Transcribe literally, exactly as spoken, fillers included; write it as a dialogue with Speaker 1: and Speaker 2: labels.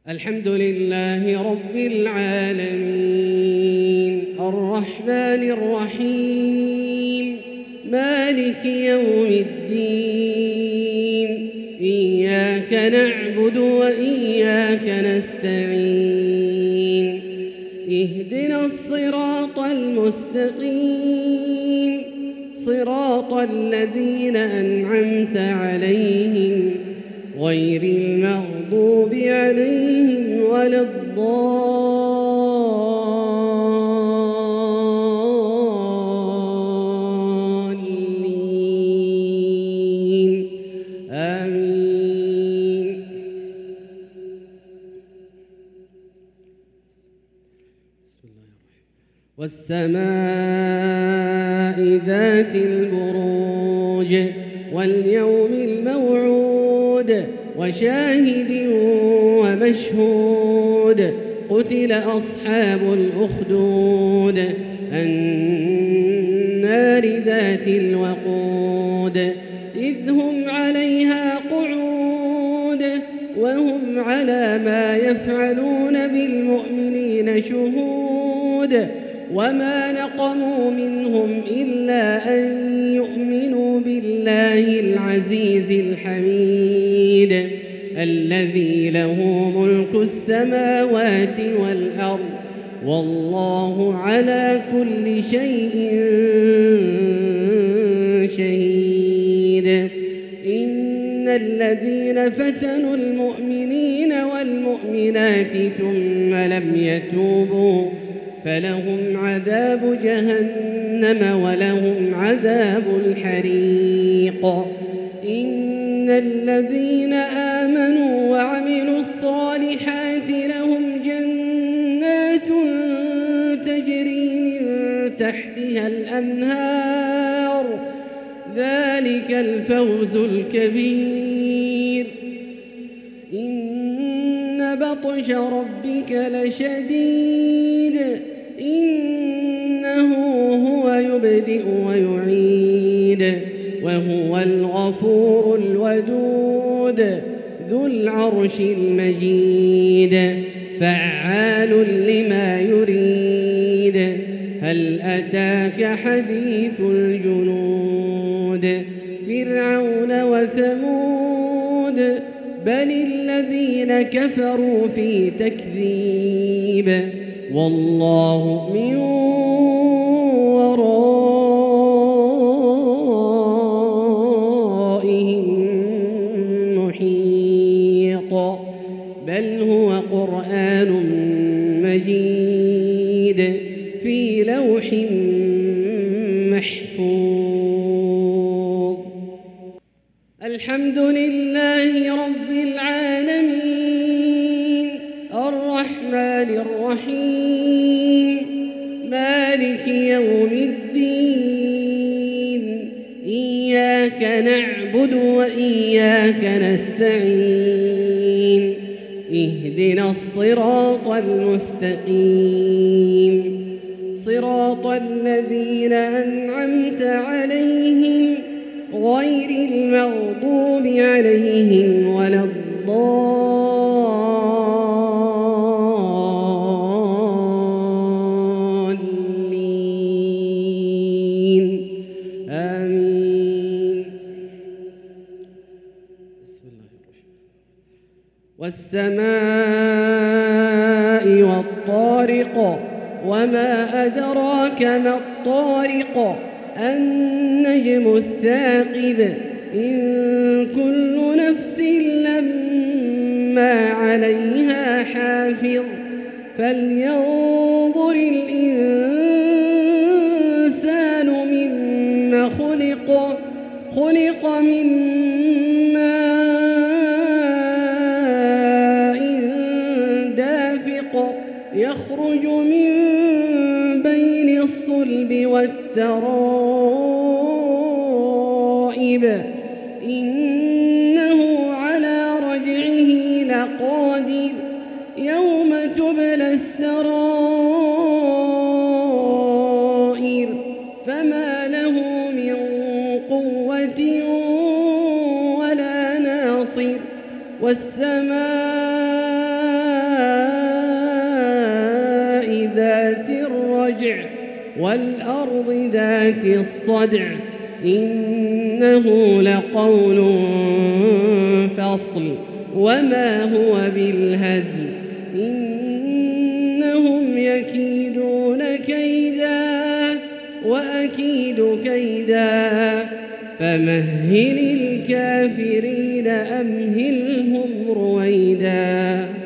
Speaker 1: الحمد لله رب العالمين الرحمن الرحيم مالك يوم الدين إياك نعبد وإياك نستعين اهدنا الصراط المستقيم صراط الذين أنعمت عليهم غير المغضوب عليهم ولا الضالين آمين. والسماء ذات البروج واليوم الموعود وشاهد ومشهود قتل أصحاب الأخدود النار ذات الوقود إذ هم عليها قعود وهم على ما يفعلون بالمؤمنين شهود وما نقموا منهم إلا أن يؤمنوا بالله العزيز الحميد الذي له ملك السماوات والأرض والله على كل شيء شهيد. إن الذين فتنوا المؤمنين والمؤمنات ثم لم يتوبوا فلهم عذاب جهنم ولهم عذاب الحريق. إن الذين آمنوا وعملوا الصالحات لهم جنات تجري من تحتها الأنهار ذلك الفوز الكبير. إن بطش ربك لشديد إنه هو يبدئ ويعيد وهو الغفور الودود ذو العرش المجيد فعال لما يريد. هل أتاك حديث الجنود فرعون وثمود بل الذين كفروا في تكذيب والله من ورائهم محيط بل هو قرآن مجيد في لوح محفوظ. الحمد لله رب العالمين الرحمن الرحيم مالك يوم الدين إياك نعبد وإياك نستعين اهدنا الصراط المستقيم صراط الذين أنعمت عليهم غير المغضوب عليهم ولا الضالين آمين. بسم الله الرحمن والسماء والطارق وما أدراك ما الطارق النجم الثاقب إن كل نفس لما عليها حافظ فلينظر الإنسان مما خلق خلق من ماء دافق يخرج من بين الصلب والترائب إنه على رجعه لقادر يوم تبلى السرائر فما له من قوة ولا ناصر والسماء الرجع والأرض ذات الصدع إنه لقول فصل وما هو بالهزل إنهم يكيدون كيدا وأكيد كيدا فمهل الكافرين أمهلهم رويدا.